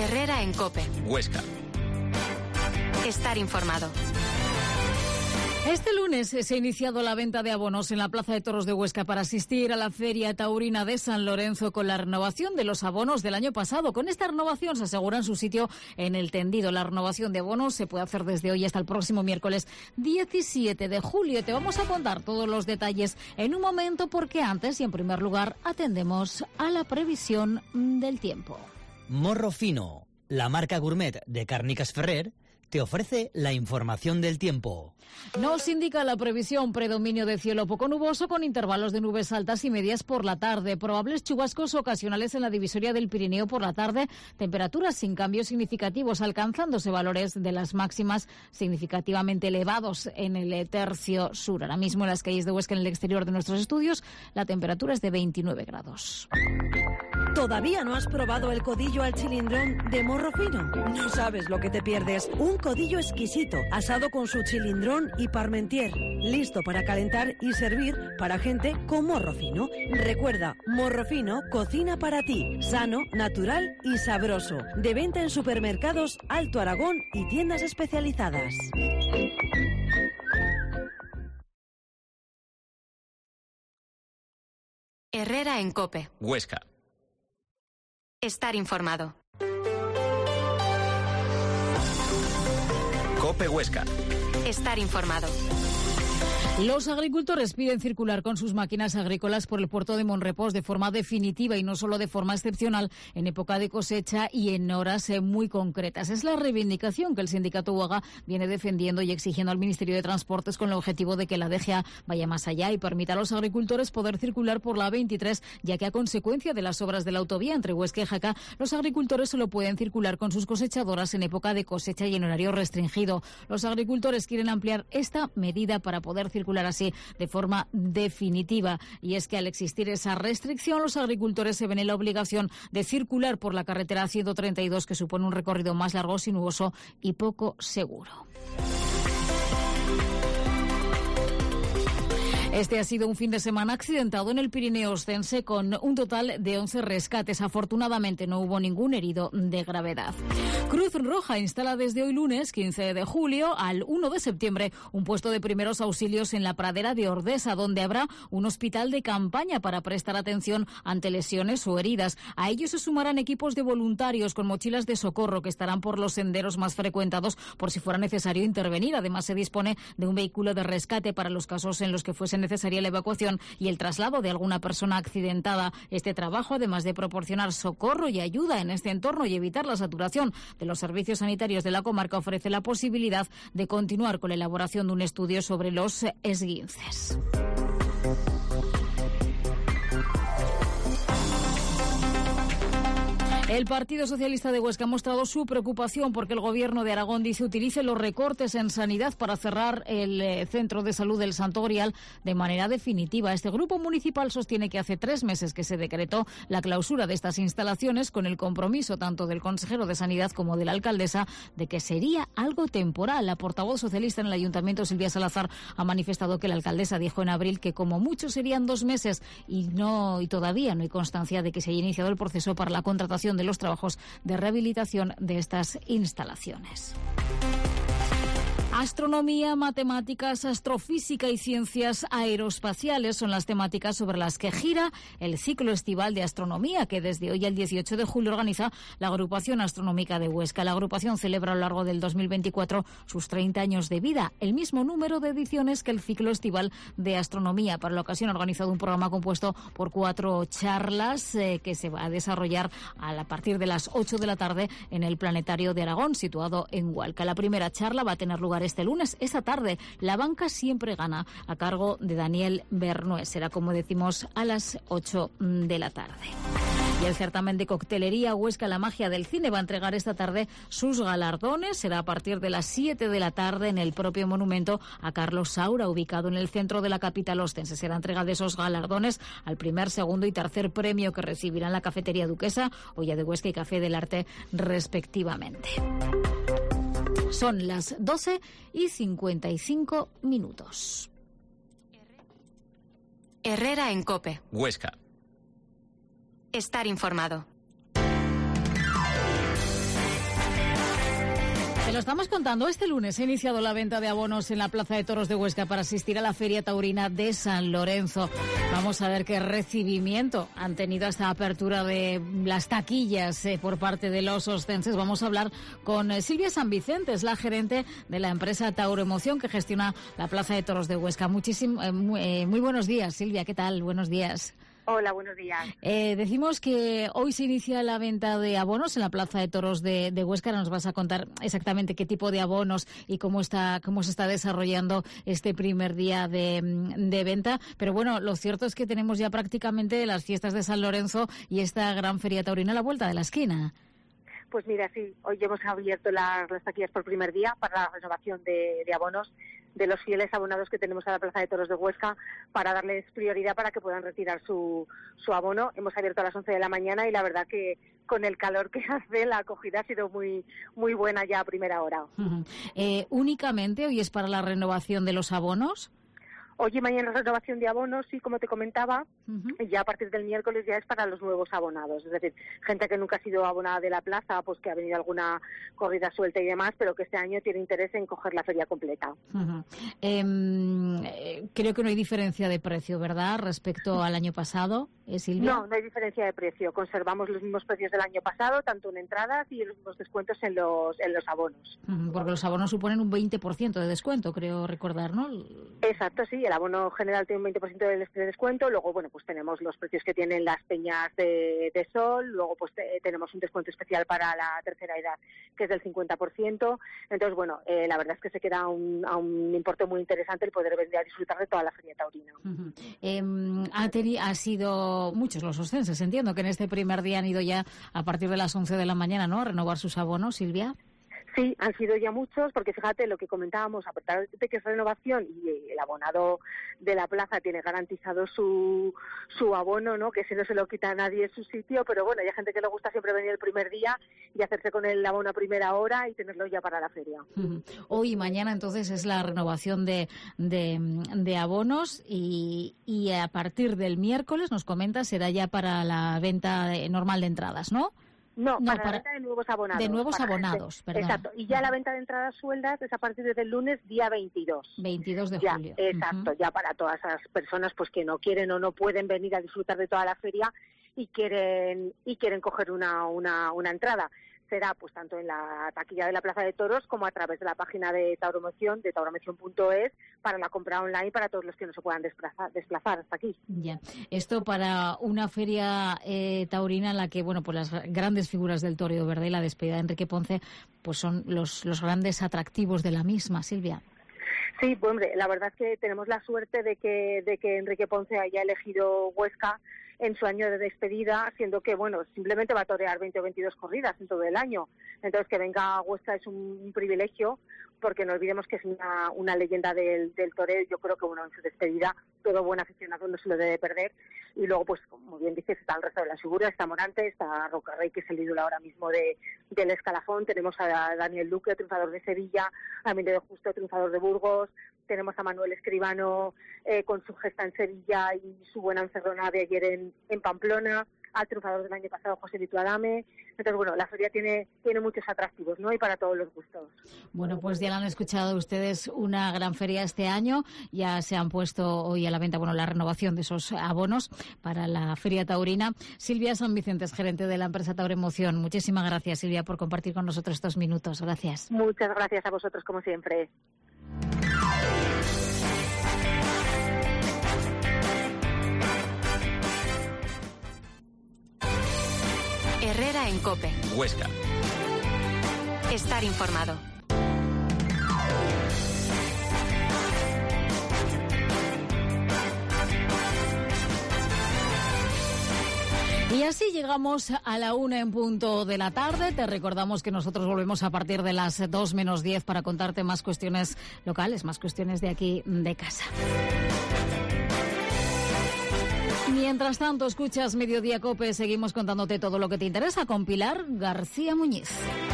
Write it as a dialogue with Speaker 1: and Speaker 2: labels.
Speaker 1: Herrera en COPE.
Speaker 2: Huesca.
Speaker 1: Estar informado.
Speaker 3: Este lunes se ha iniciado la venta de abonos en la Plaza de Toros de Huesca para asistir a la Feria Taurina de San Lorenzo con la renovación de los abonos del año pasado. Con esta renovación se aseguran su sitio en el tendido. La renovación de abonos se puede hacer desde hoy hasta el próximo miércoles 17 de julio. Te vamos a contar todos los detalles en un momento porque antes y en primer lugar atendemos a la previsión del tiempo.
Speaker 4: Morro Fino, la marca gourmet de Càrniques Ferrer, te ofrece la información del tiempo.
Speaker 3: Nos indica la previsión predominio de cielo poco nuboso con intervalos de nubes altas y medias por la tarde. Probables chubascos ocasionales en la divisoria del Pirineo por la tarde. Temperaturas sin cambios significativos, alcanzándose valores de las máximas significativamente elevados en el tercio sur. Ahora mismo en las calles de Huesca, en el exterior de nuestros estudios, la temperatura es de 29 grados.
Speaker 5: ¿Todavía no has probado el codillo al chilindrón de Morro Fino? No sabes lo que te pierdes. Un codillo exquisito, asado con su chilindrón y parmentier, listo para calentar y servir para gente con morro fino. Recuerda, Morro Fino cocina para ti, sano, natural y sabroso. De venta en supermercados Alto Aragón y tiendas especializadas.
Speaker 1: Herrera en COPE.
Speaker 2: Huesca.
Speaker 1: Estar informado.
Speaker 2: COPE Huesca.
Speaker 1: Estar informado.
Speaker 3: Los agricultores piden circular con sus máquinas agrícolas por el puerto de Monrepós de forma definitiva y no solo de forma excepcional en época de cosecha y en horas muy concretas. Es la reivindicación que el sindicato UAGA viene defendiendo y exigiendo al Ministerio de Transportes con el objetivo de que la DGA vaya más allá y permita a los agricultores poder circular por la A23, ya que a consecuencia de las obras de la autovía entre Huesca y Jaca, los agricultores solo pueden circular con sus cosechadoras en época de cosecha y en horario restringido. Los agricultores quieren ampliar esta medida para poder circular así de forma definitiva. Y es que al existir esa restricción, los agricultores se ven en la obligación de circular por la carretera 132, que supone un recorrido más largo, sinuoso y poco seguro. Este ha sido un fin de semana accidentado en el Pirineo Ostense con un total de 11 rescates. Afortunadamente no hubo ningún herido de gravedad. Cruz Roja instala desde hoy lunes 15 de julio al 1 de septiembre un puesto de primeros auxilios en la pradera de Ordesa, donde habrá un hospital de campaña para prestar atención ante lesiones o heridas. A ello se sumarán equipos de voluntarios con mochilas de socorro que estarán por los senderos más frecuentados por si fuera necesario intervenir. Además, se dispone de un vehículo de rescate para los casos en los que fuese necesaria la evacuación y el traslado de alguna persona accidentada. Este trabajo, además de proporcionar socorro y ayuda en este entorno y evitar la saturación de los servicios sanitarios de la comarca, ofrece la posibilidad de continuar con la elaboración de un estudio sobre los esguinces. El Partido Socialista de Huesca ha mostrado su preocupación porque el Gobierno de Aragón dice utilice los recortes en sanidad para cerrar el centro de salud del Santo Grial de manera definitiva. Este grupo municipal sostiene que hace 3 meses que se decretó la clausura de estas instalaciones con el compromiso tanto del consejero de Sanidad como de la alcaldesa de que sería algo temporal. La portavoz socialista en el Ayuntamiento, Silvia Salazar, ha manifestado que la alcaldesa dijo en abril que como mucho serían 2 meses y todavía no hay constancia de que se haya iniciado el proceso para la contratación de los trabajos de rehabilitación de estas instalaciones. Astronomía, matemáticas, astrofísica y ciencias aeroespaciales son las temáticas sobre las que gira el ciclo estival de astronomía que desde hoy al 18 de julio organiza la Agrupación Astronómica de Huesca. La agrupación celebra a lo largo del 2024 sus 30 años de vida, el mismo número de ediciones que el ciclo estival de astronomía. Para la ocasión ha organizado un programa compuesto por 4 charlas que se va a desarrollar a partir de las 8 de la tarde en el Planetario de Aragón, situado en Hualca. La primera charla va a tener lugar este lunes, esta tarde. La banca siempre gana, a cargo de Daniel Bernués. Será, como decimos, a las 8 de la tarde. Y el certamen de coctelería Huesca, la magia del cine, va a entregar esta tarde sus galardones. Será a partir de las 7 de la tarde en el propio monumento a Carlos Saura, ubicado en el centro de la capital ostense. Será entrega de esos galardones al primer, segundo y tercer premio que recibirán la Cafetería Duquesa, Olla de Huesca y Café del Arte, respectivamente. Son las 12:55.
Speaker 1: Herrera en COPE.
Speaker 2: Huesca.
Speaker 1: Estar informado.
Speaker 3: Lo estamos contando, este lunes se ha iniciado la venta de abonos en la Plaza de Toros de Huesca para asistir a la Feria Taurina de San Lorenzo. Vamos a ver qué recibimiento han tenido esta apertura de las taquillas por parte de los ostenses. Vamos a hablar con Silvia San Vicente, es la gerente de la empresa Tauroemoción que gestiona la Plaza de Toros de Huesca. Muy buenos días, Silvia, ¿qué tal? Buenos días.
Speaker 2: Hola, buenos días.
Speaker 3: Decimos que hoy se inicia la venta de abonos en la Plaza de Toros de Huesca. Ahora nos vas a contar exactamente qué tipo de abonos y cómo se está desarrollando este primer día de venta. Pero bueno, lo cierto es que tenemos ya prácticamente las fiestas de San Lorenzo y esta gran feria taurina a la vuelta de la esquina.
Speaker 2: Pues mira, sí, hoy hemos abierto las taquillas por primer día para la renovación de abonos de los fieles abonados que tenemos a la Plaza de Toros de Huesca para darles prioridad para que puedan retirar su abono. Hemos abierto a las 11 de la mañana y la verdad que con el calor que hace la acogida ha sido muy buena ya a primera hora.
Speaker 3: ¿Únicamente hoy es para la renovación de los abonos?
Speaker 2: Hoy y mañana renovación de abonos, sí, como te comentaba, y ya a partir del miércoles ya es para los nuevos abonados. Es decir, gente que nunca ha sido abonada de la plaza, pues que ha venido alguna corrida suelta y demás, pero que este año tiene interés en coger la feria completa.
Speaker 3: Creo que no hay diferencia de precio, ¿verdad?, respecto al año pasado, Silvia.
Speaker 2: No hay diferencia de precio. Conservamos los mismos precios del año pasado, tanto en entradas y los mismos descuentos en los abonos.
Speaker 3: Porque los abonos suponen un 20% de descuento, creo recordar, ¿no?
Speaker 2: Exacto, sí. El abono general tiene un 20% de descuento, luego, bueno, pues tenemos los precios que tienen las peñas de sol, luego pues tenemos un descuento especial para la tercera edad, que es del 50%, entonces, bueno, la verdad es que se queda a un importe muy interesante el poder venir a disfrutar de toda la feria taurina.
Speaker 3: Ha sido muchos los ostenses, entiendo que en este primer día han ido ya a partir de las 11 de la mañana, ¿no?, a renovar sus abonos, Silvia.
Speaker 2: Sí, han sido ya muchos, porque fíjate lo que comentábamos, a pesar de que es renovación y el abonado de la plaza tiene garantizado su abono, ¿no?, que ese no se lo quita a nadie en su sitio, pero bueno, hay gente que le gusta siempre venir el primer día y hacerse con el abono a primera hora y tenerlo ya para la feria.
Speaker 3: Hoy y mañana entonces es la renovación de abonos y a partir del miércoles, nos comenta, será ya para la venta normal de entradas, ¿no?
Speaker 2: No, para la venta de nuevos abonados.
Speaker 3: De nuevos abonados, perdón.
Speaker 2: Exacto, y ya la venta de entradas sueldas es a partir del lunes, día 22.
Speaker 3: 22 de julio.
Speaker 2: Exacto, ya para todas esas personas pues que no quieren o no pueden venir a disfrutar de toda la feria y quieren coger una entrada. Será pues tanto en la taquilla de la Plaza de Toros como a través de la página de Tauroemoción, de tauroemoción.es, para la compra online para todos los que no se puedan desplazar hasta aquí.
Speaker 3: Ya. Esto para una feria taurina en la que, bueno, pues las grandes figuras del toreo, ¿verdad?, y la despedida de Enrique Ponce, pues son los grandes atractivos de la misma, Silvia.
Speaker 2: Sí, pues hombre, la verdad es que tenemos la suerte de que Enrique Ponce haya elegido Huesca en su año de despedida, siendo que, bueno, simplemente va a torear 20 o 22 corridas en todo el año. Entonces, que venga a Huesca es un privilegio, porque no olvidemos que es una leyenda del toreo. Yo creo que, bueno, en su despedida todo buen aficionado no se lo debe perder. Y luego, pues, como bien dices, está el resto de las figuras, está Morante, está Rocarrey, que es el ídolo ahora mismo del escalafón, tenemos a Daniel Luque, triunfador de Sevilla, a Miguel de Justo, triunfador de Burgos, tenemos a Manuel Escribano con su gesta en Sevilla y su buena encerrona de ayer en Pamplona, al triunfador del año pasado, José Lito Adame. Entonces, bueno, la feria tiene muchos atractivos, ¿no?, y para todos los gustos.
Speaker 3: Bueno, pues ya lo han escuchado ustedes, una gran feria este año. Ya se han puesto hoy a la venta, bueno, la renovación de esos abonos para la feria taurina. Silvia San Vicente, gerente de la empresa Tauroemoción. Muchísimas gracias, Silvia, por compartir con nosotros estos minutos. Gracias.
Speaker 2: Muchas gracias a vosotros, como siempre.
Speaker 1: Herrera en COPE.
Speaker 6: Huesca.
Speaker 1: Estar informado.
Speaker 3: Y así llegamos a la 1 en punto de la tarde. Te recordamos que nosotros volvemos a partir de las 2 menos 10 para contarte más cuestiones locales, más cuestiones de aquí de casa. Mientras tanto, escuchas Mediodía COPE, seguimos contándote todo lo que te interesa con Pilar García Muñiz.